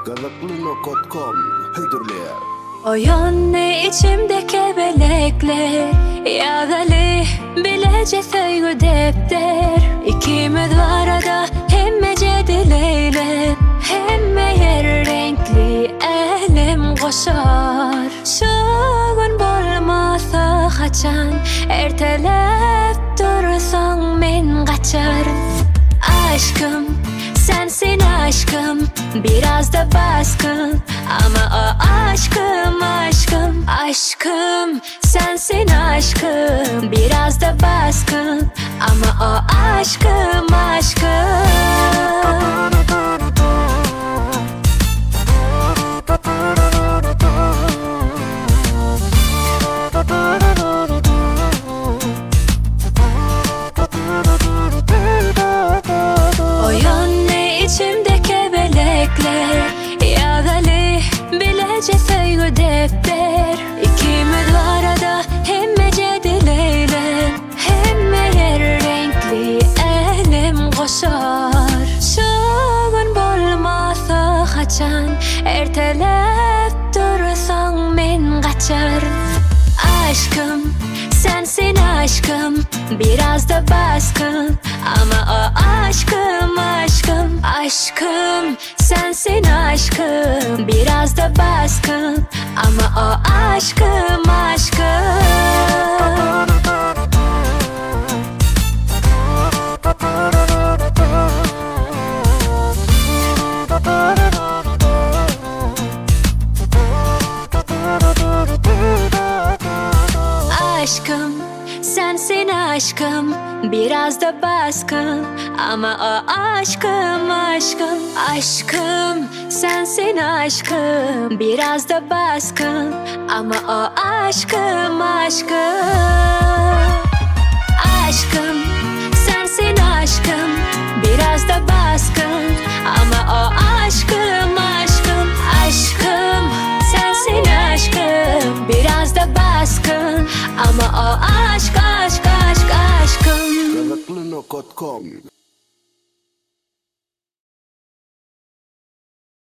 Kazaklıno.com Hıldırlıya. Oyonni içimde kebelekler Yağalı bilece söygü depter İkimiz var arada hemmece dileyle Hemme yer renkli elim koşar Şu gün bolmasa kaçan Ertelep dursan men kaçar Aşkım sensin aşkım biraz da baskın Ama o aşkım aşkım aşkım sensin aşkım biraz da baskın Ama o aşkım aşkım İçimde kebelekler Yağalı bilece söygü depter İkimiz arada hemmece dileyle Hemme yer renkli elim koşar Şu gün bolmasa kaçan Ertelep dursan men kaçar Aşkım sensin aşkım biraz da baskın Ama o aşkım aşkım aşkım sensin aşkım biraz da baskın Ama o aşkım aşkım Aşkım sensin aşkım biraz da baskın Ama o aşkım aşkım aşkım sensin aşkım biraz da baskın Ama o aşkım aşkım Aşkım sensin aşkım biraz da baskın Ama o aşkım aşkım aşkım sensin aşkım biraz da baskın Ama o aşk aşk aşk aşkım Kazaklıno.com